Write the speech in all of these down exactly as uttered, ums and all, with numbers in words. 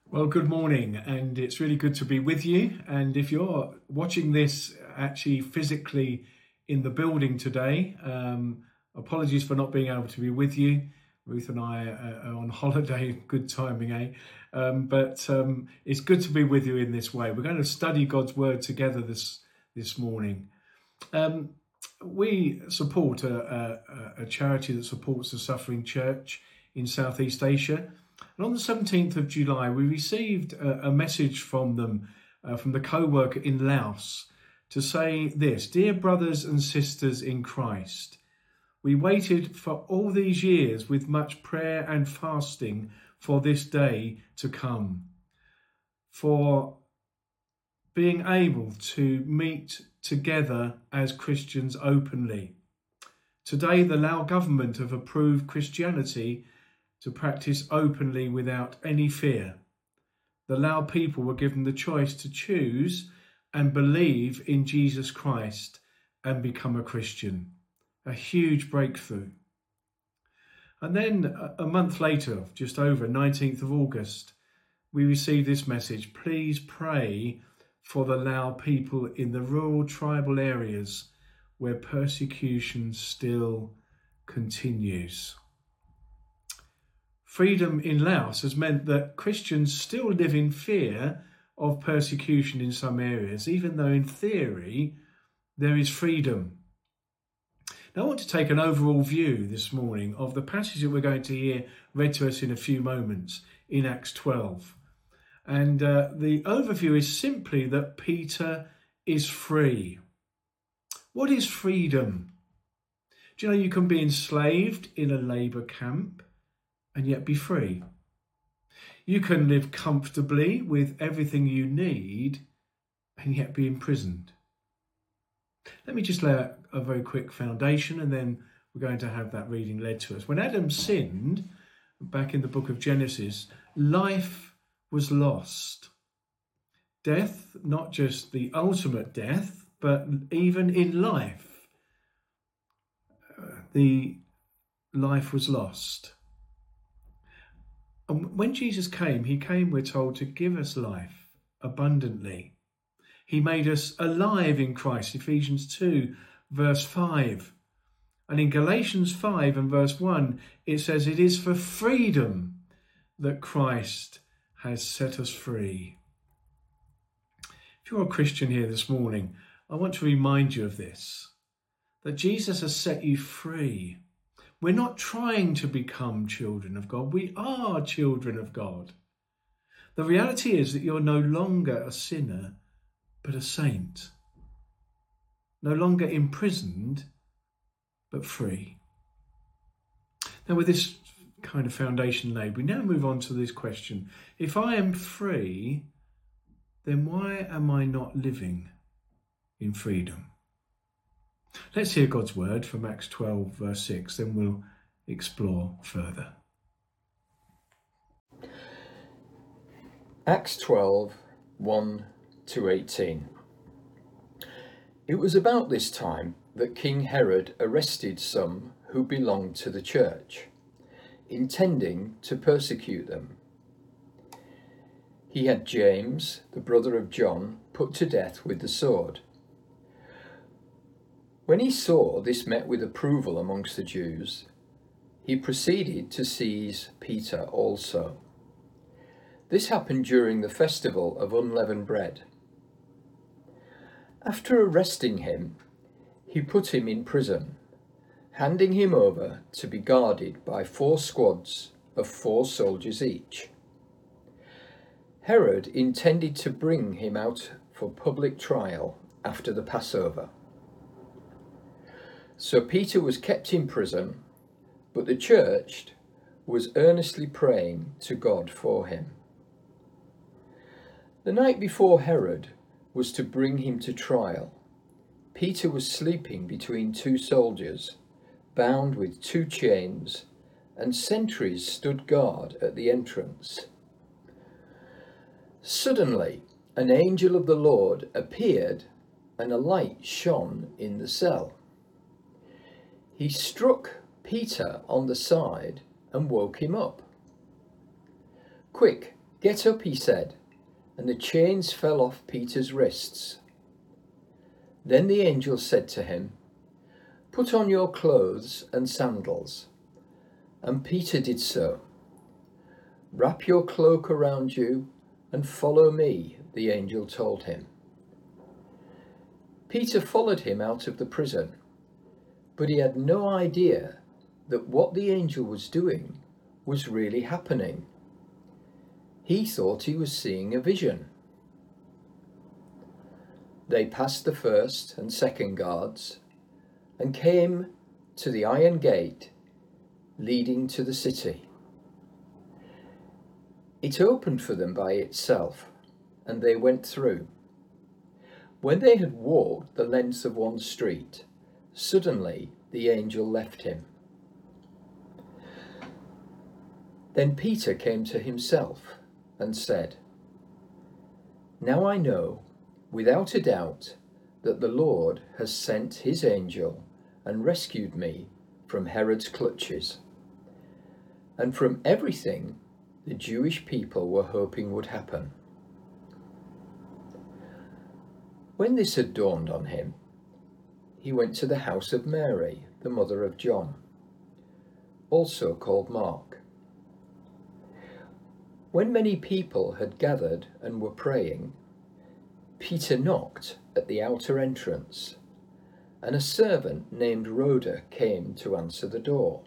Well, good morning, and it's really good to be with you. And if you're watching this actually physically in the building today, um, apologies for not being able to be with you. Ruth and I are on holiday, good timing, eh? Um, but um, it's good to be with you in this way. We're going to study God's Word together this this morning. Um, we support a, a, a charity that supports the Suffering Church in Southeast Asia. And on the seventeenth of July, we received a, a message from them, uh, from the co-worker in Laos, to say this: "Dear brothers and sisters in Christ, we waited for all these years with much prayer and fasting for this day to come, for being able to meet together as Christians openly. Today, the Lao government have approved Christianity to practice openly without any fear. The Lao people were given the choice to choose and believe in Jesus Christ and become a Christian." A huge breakthrough. And then a month later, just over, nineteenth of August, we received this message: "Please pray for the Lao people in the rural tribal areas where persecution still continues." Freedom in Laos has meant that Christians still live in fear of persecution in some areas, even though in theory there is freedom. Now, I want to take an overall view this morning of the passage that we're going to hear read to us in a few moments in Acts twelve. And uh, the overview is simply that Peter is free. What is freedom? Do you know you can be enslaved in a labour camp and yet be free? You can live comfortably with everything you need and yet be imprisoned. Let me just lay out a very quick foundation, and then we're going to have that reading led to us. When Adam sinned, back in the book of Genesis, life was lost. Death, not just the ultimate death, but even in life, uh, the life was lost. And when Jesus came, he came, we're told, to give us life abundantly. He made us alive in Christ, Ephesians two, verse five. And in Galatians five and verse one, it says, "It is for freedom that Christ has set us free." If you're a Christian here this morning, I want to remind you of this, that Jesus has set you free. We're not trying to become children of God. We are children of God. The reality is that you're no longer a sinner, but a saint. No longer imprisoned, but free. Now, with this kind of foundation laid, we now move on to this question: if I am free, then why am I not living in freedom? Let's hear God's word from Acts twelve, verse six, then we'll explore further. Acts twelve, one to eighteen. It was about this time that King Herod arrested some who belonged to the church, intending to persecute them. He had James, the brother of John, put to death with the sword. When he saw this met with approval amongst the Jews, he proceeded to seize Peter also. This happened during the festival of unleavened bread. After arresting him, he put him in prison, handing him over to be guarded by four squads of four soldiers each. Herod intended to bring him out for public trial after the Passover. So Peter was kept in prison, but the church was earnestly praying to God for him. The night before Herod was to bring him to trial, Peter was sleeping between two soldiers, bound with two chains, and sentries stood guard at the entrance. Suddenly, an angel of the Lord appeared, and a light shone in the cell. He struck Peter on the side and woke him up. "Quick, "Get up," he said, and the chains fell off Peter's wrists. Then the angel said to him, "Put on your clothes and sandals." And Peter did so. "Wrap your cloak around you and follow me," the angel told him. Peter followed him out of the prison, but he had no idea that what the angel was doing was really happening. He thought he was seeing a vision. They passed the first and second guards and came to the iron gate leading to the city. It opened for them by itself, and they went through. When they had walked the length of one street, suddenly the angel left him. Then Peter came to himself and said, "Now I know, without a doubt, that the Lord has sent his angel and rescued me from Herod's clutches, and from everything the Jewish people were hoping would happen." When this had dawned on him, he went to the house of Mary, the mother of John, also called Mark. When many people had gathered and were praying, Peter knocked at the outer entrance, and a servant named Rhoda came to answer the door.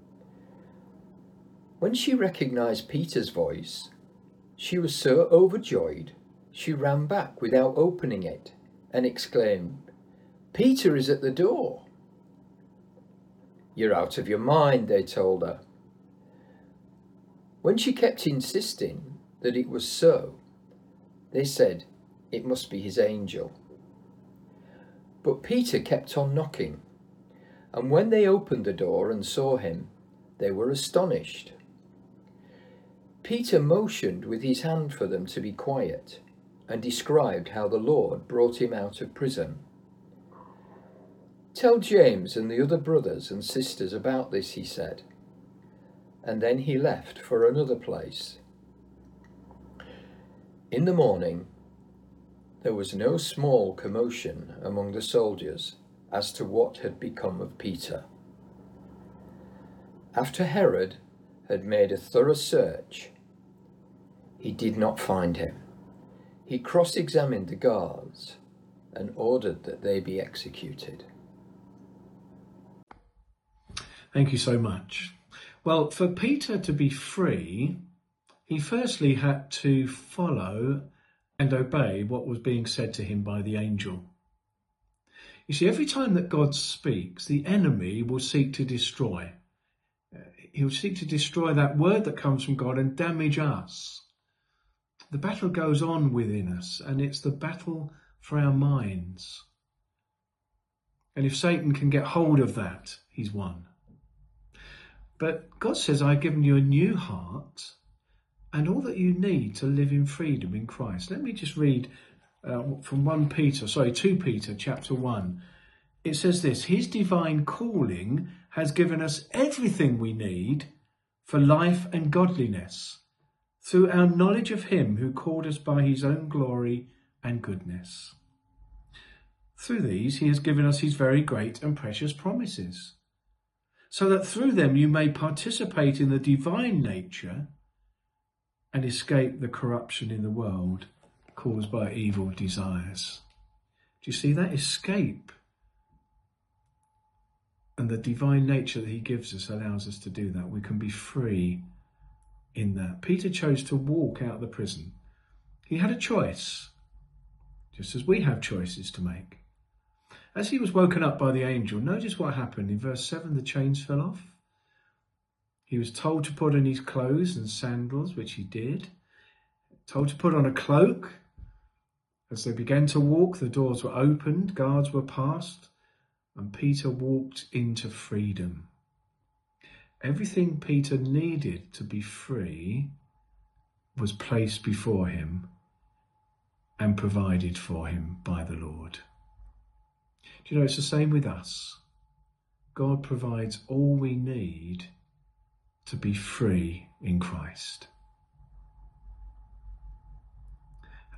When she recognized Peter's voice, she was so overjoyed she ran back without opening it and exclaimed, "Peter is at the door." "You're out of your mind," they told her. When she kept insisting that it was so, they said it must be his angel. But Peter kept on knocking, and when they opened the door and saw him, they were astonished. Peter motioned with his hand for them to be quiet and described how the Lord brought him out of prison. "Tell James and the other brothers and sisters about this," he said, and then he left for another place. In the morning, there was no small commotion among the soldiers as to what had become of Peter. After Herod had made a thorough search, he did not find him. He cross-examined the guards and ordered that they be executed. Thank you so much. Well, for Peter to be free, he firstly had to follow and obey what was being said to him by the angel. You see, every time that God speaks, the enemy will seek to destroy. He'll seek to destroy that word that comes from God and damage us. The battle goes on within us, and it's the battle for our minds. And if Satan can get hold of that, he's won. But God says, "I've given you a new heart and all that you need to live in freedom in Christ." Let me just read uh, from First Peter, sorry, Second Peter chapter one. It says this: "His divine calling has given us everything we need for life and godliness, through our knowledge of him who called us by his own glory and goodness. Through these he has given us his very great and precious promises, so that through them you may participate in the divine nature and escape the corruption in the world caused by evil desires." Do you see that? Escape. And the divine nature that he gives us allows us to do that. We can be free in that. Peter chose to walk out of the prison. He had a choice, just as we have choices to make. As he was woken up by the angel, notice what happened. In verse seven, the chains fell off. He was told to put on his clothes and sandals, which he did. Told to put on a cloak. As they began to walk, the doors were opened, guards were passed, and Peter walked into freedom. Everything Peter needed to be free was placed before him and provided for him by the Lord. Do you know, it's the same with us. God provides all we need to be free in Christ.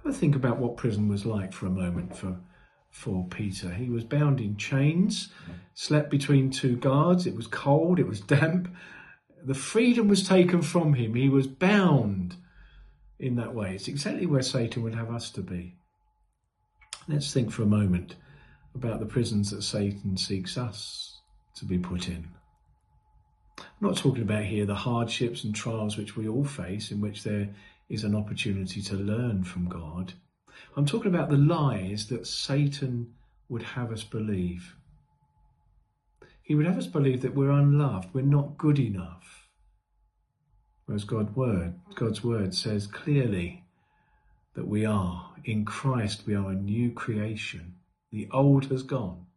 Have a think about what prison was like for a moment for, for Peter. He was bound in chains, slept between two guards. It was cold, it was damp. The freedom was taken from him. He was bound in that way. It's exactly where Satan would have us to be. Let's think for a moment about the prisons that Satan seeks us to be put in. I'm not talking about here the hardships and trials which we all face, in which there is an opportunity to learn from God. I'm talking about the lies that Satan would have us believe. He would have us believe that we're unloved, we're not good enough. Whereas God's word, God's word says clearly that we are. In Christ we are a new creation. The old has gone.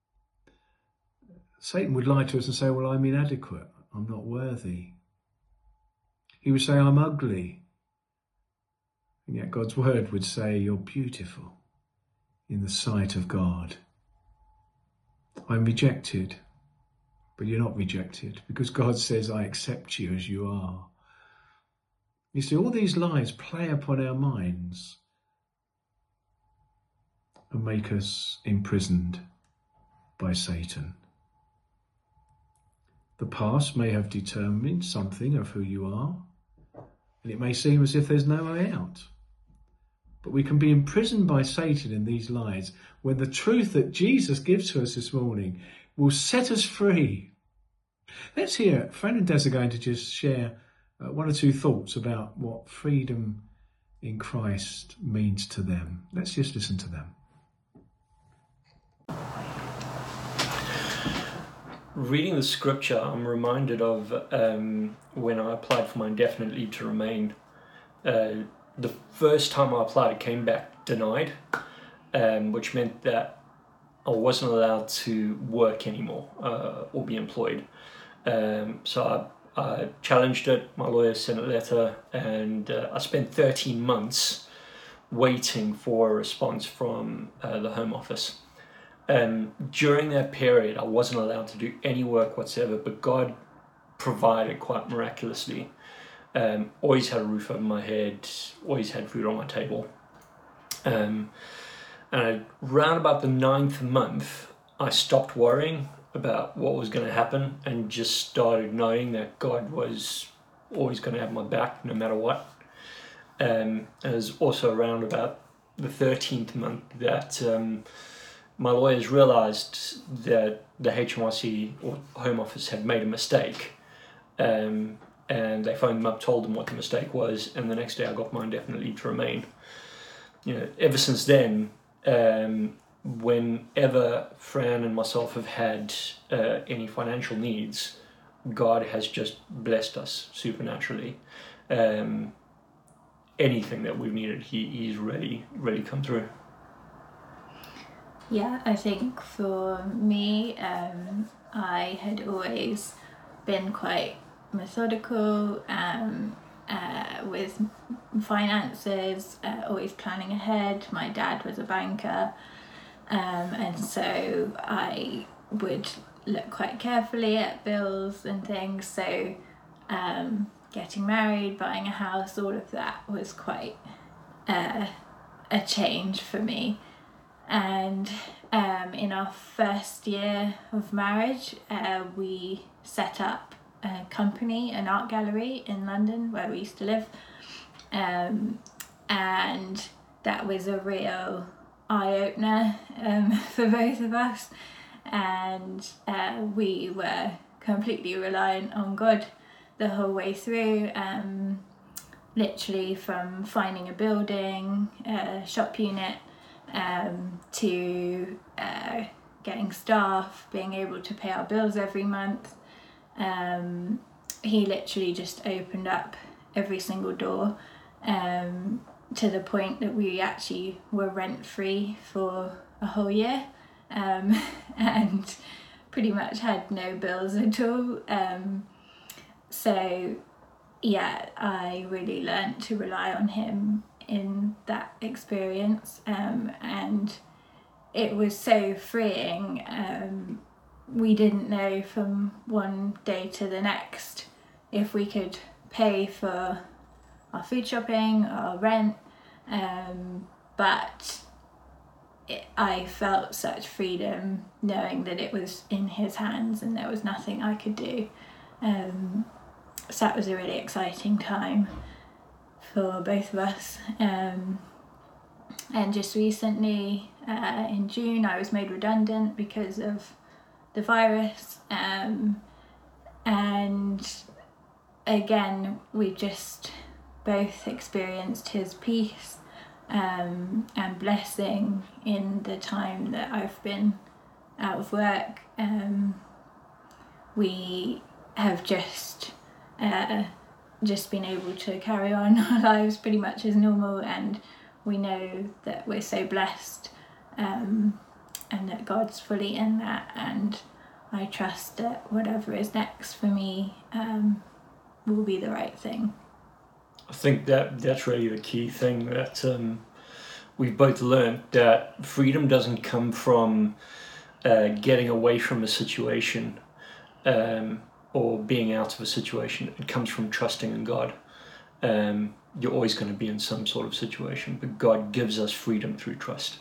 Satan would lie to us and say, well, I'm inadequate. I'm not worthy. He would say, I'm ugly. And yet God's word would say, you're beautiful in the sight of God. I'm rejected, but you're not rejected, because God says, I accept you as you are. You see, all these lies play upon our minds and make us imprisoned by Satan. The past may have determined something of who you are, and it may seem as if there's no way out. But we can be imprisoned by Satan in these lies when the truth that Jesus gives to us this morning will set us free. Let's hear, Fran and Des are going to just share uh, one or two thoughts about what freedom in Christ means to them. Let's just listen to them. Reading the scripture, I'm reminded of um, when I applied for my indefinite leave to remain. Uh, the first time I applied, it came back denied, um, which meant that I wasn't allowed to work anymore uh, or be employed. Um, so I, I challenged it, my lawyer sent a letter, and uh, I spent thirteen months waiting for a response from uh, the Home Office. Um, during that period, I wasn't allowed to do any work whatsoever, but God provided quite miraculously. Um, always had a roof over my head, always had food on my table. Um, and around about the ninth month, I stopped worrying about what was going to happen and just started knowing that God was always going to have my back no matter what. Um, and it was also around about the thirteenth month that um, my lawyers realised that the H M R C or Home Office had made a mistake, um, and they phoned them up, told them what the mistake was, and the next day I got my indefinite leave to remain. You know, ever since then, um, whenever Fran and myself have had uh, any financial needs, God has just blessed us supernaturally. Um, anything that we've needed, he, he's really, really come through. Yeah, I think for me, um, I had always been quite methodical um, uh, with finances, uh, always planning ahead. My dad was a banker, um, and so I would look quite carefully at bills and things. So um, getting married, buying a house, all of that was quite uh, a change for me. And um, in our first year of marriage, uh, we set up a company, an art gallery in London where we used to live. Um, and that was a real eye-opener um, for both of us. And uh, we were completely reliant on God the whole way through. Um, literally from finding a building, a shop unit, um, to uh, getting staff, being able to pay our bills every month. Um, he literally just opened up every single door, um, to the point that we actually were rent-free for a whole year, um, and pretty much had no bills at all. Um, so yeah, I really learnt to rely on him in that experience, um, and it was so freeing. Um, we didn't know from one day to the next if we could pay for our food shopping, our rent, Um, but it, I felt such freedom knowing that it was in his hands and there was nothing I could do. Um, so that was a really exciting time for both of us. Um, and just recently, uh, in June, I was made redundant because of the virus. Um, and again, we just both experienced his peace um, and blessing in the time that I've been out of work. Um, we have just uh, just been able to carry on our lives pretty much as normal, and we know that we're so blessed um, and that God's fully in that, and I trust that whatever is next for me um, will be the right thing. I think that that's really the key thing, that um, we've both learned that freedom doesn't come from uh, getting away from a situation um, or being out of a situation. It comes from trusting in God. Um, you're always going to be in some sort of situation, but God gives us freedom through trust.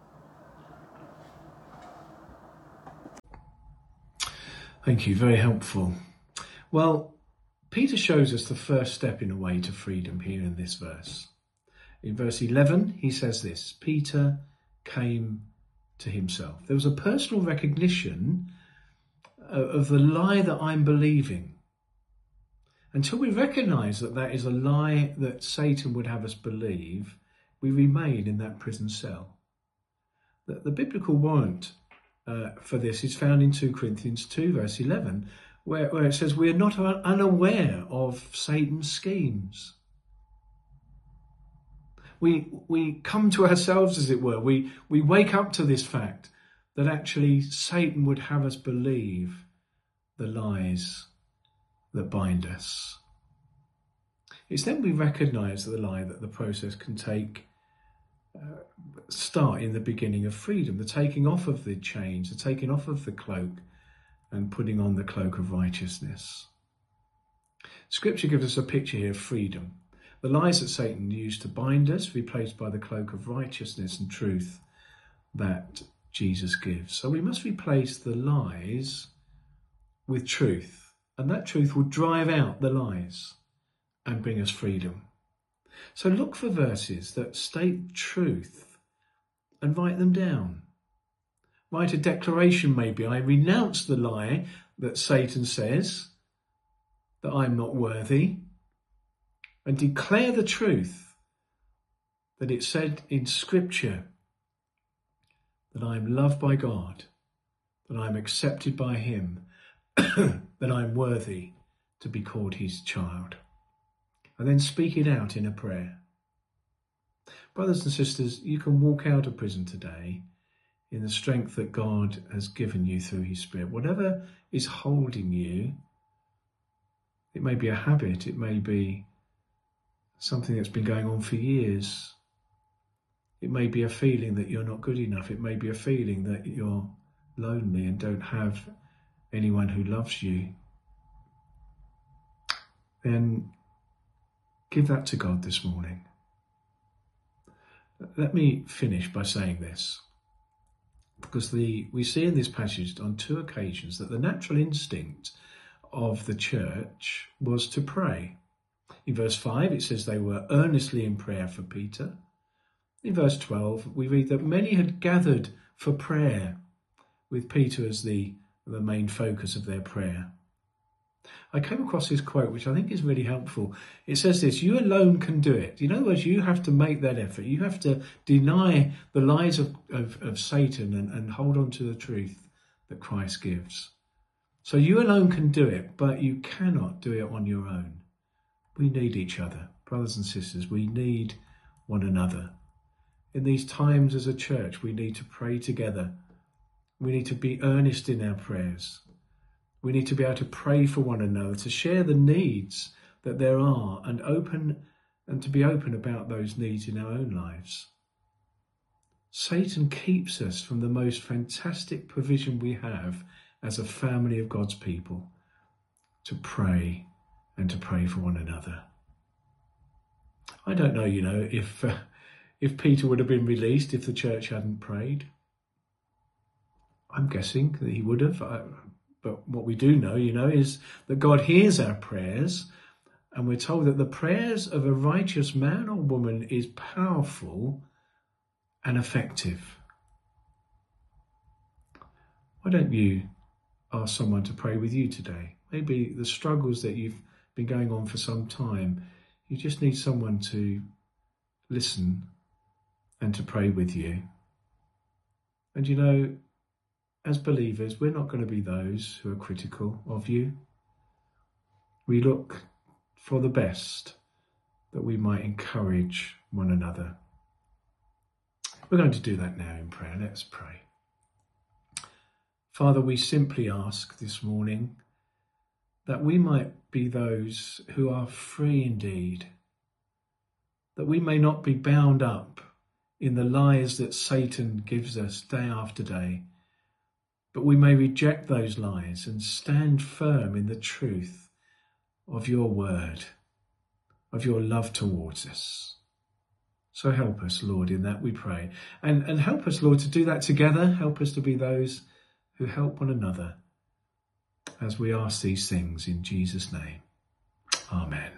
Thank you, very helpful. Well, Peter shows us the first step in a way to freedom here in this verse. In verse eleven, he says this: Peter came to himself. There was a personal recognition of the lie that I'm believing. Until we recognise that that is a lie that Satan would have us believe, we remain in that prison cell. The, the biblical warrant uh, for this is found in Second Corinthians two, verse eleven, where, where it says, we are not unaware of Satan's schemes. We we come to ourselves, as it were. We, we wake up to this fact that actually Satan would have us believe the lies that bind us. It's then we recognise the lie that the process can take uh, start in the beginning of freedom, the taking off of the chains, the taking off of the cloak and putting on the cloak of righteousness. Scripture gives us a picture here of freedom. The lies that Satan used to bind us, replaced by the cloak of righteousness and truth that Jesus gives. So we must replace the lies with truth, and that truth will drive out the lies and bring us freedom. So look for verses that state truth and write them down. Write a declaration maybe. I renounce the lie that Satan says, that I'm not worthy, and declare the truth that it said in Scripture that I'm loved by God, that I'm accepted by him, that I'm worthy to be called his child. And then speak it out in a prayer. Brothers and sisters, you can walk out of prison today in the strength that God has given you through his Spirit. Whatever is holding you, it may be a habit, it may be something that's been going on for years. It may be a feeling that you're not good enough. It may be a feeling that you're lonely and don't have anyone who loves you. Then give that to God this morning. Let me finish by saying this, because the we see in this passage on two occasions that the natural instinct of the church was to pray. In verse five, it says they were earnestly in prayer for Peter. In verse twelve, we read that many had gathered for prayer, with Peter as the, the main focus of their prayer. I came across this quote, which I think is really helpful. It says this: you alone can do it. In other words, you have to make that effort. You have to deny the lies of, of, of Satan and, and hold on to the truth that Christ gives. So you alone can do it, but you cannot do it on your own. We need each other. Brothers and sisters, we need one another. In these times as a church, we need to pray together. We need to be earnest in our prayers. We need to be able to pray for one another, to share the needs that there are and open and to be open about those needs in our own lives. Satan keeps us from the most fantastic provision we have as a family of God's people, to pray and to pray for one another. I don't know, you know, if uh, if Peter would have been released if the church hadn't prayed? I'm guessing that he would have. I, but what we do know, you know, is that God hears our prayers, and we're told that the prayers of a righteous man or woman is powerful and effective. Why don't you ask someone to pray with you today? Maybe the struggles that you've been going on for some time, you just need someone to listen and to pray with you. And you know, as believers, we're not going to be those who are critical of you. We look for the best, that we might encourage one another. We're going to do that now in prayer. Let's pray. Father, we simply ask this morning that we might be those who are free indeed, that we may not be bound up in the lies that Satan gives us day after day, but we may reject those lies and stand firm in the truth of your word, of your love towards us. So help us, Lord, in that we pray. And, and help us, Lord, to do that together. Help us to be those who help one another as we ask these things in Jesus' name. Amen.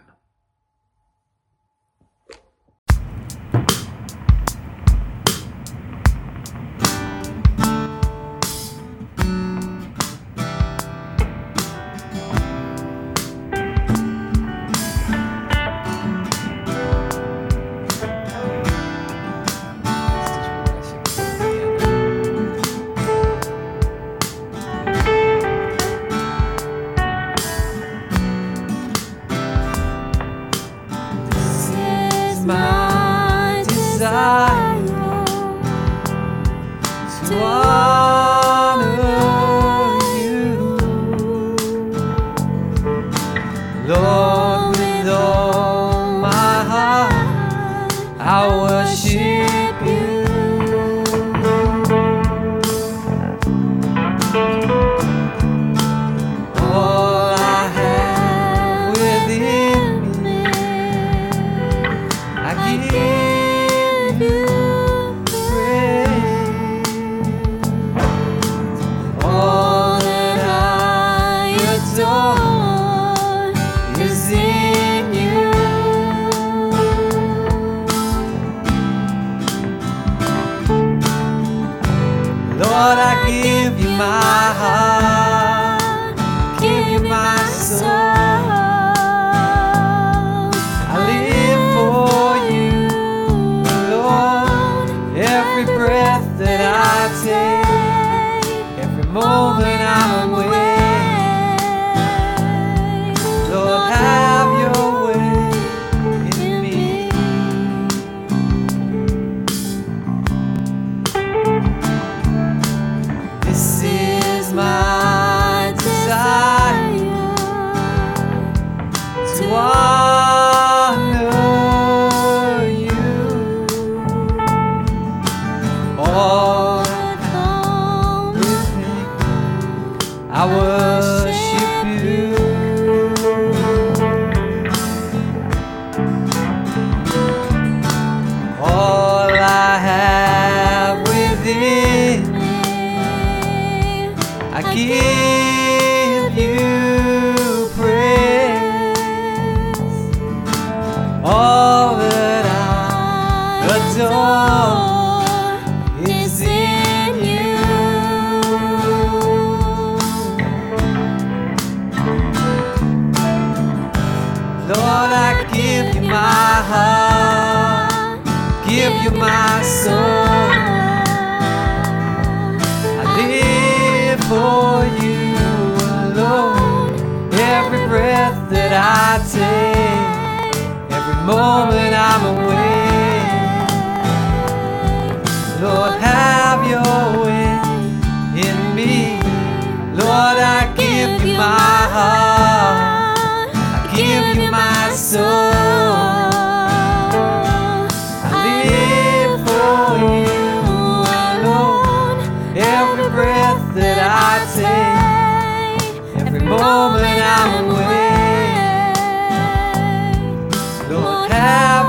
Moment I'm away, Lord, have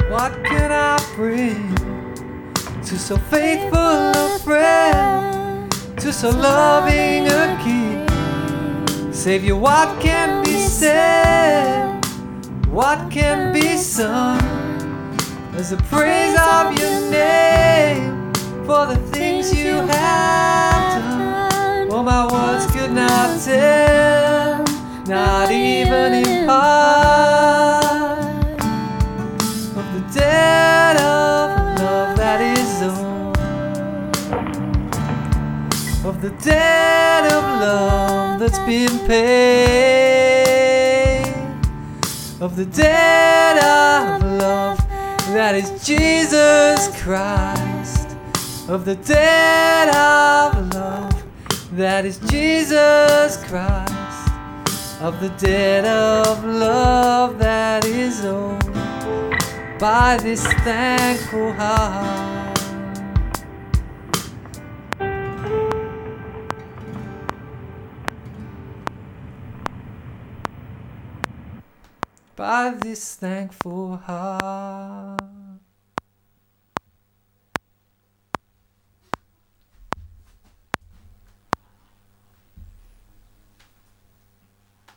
What can I bring to so faithful a friend, to so loving a King? Savior, what can be said, what can be sung as the praise of your name for the things you have done? Oh, my words could not tell, not even in part, of the debt of love that is owed, of the debt of love that's been paid, of the debt of love that is Jesus Christ, of the debt of love that is Jesus Christ, of the debt of love that is owed by this thankful heart. By this thankful heart.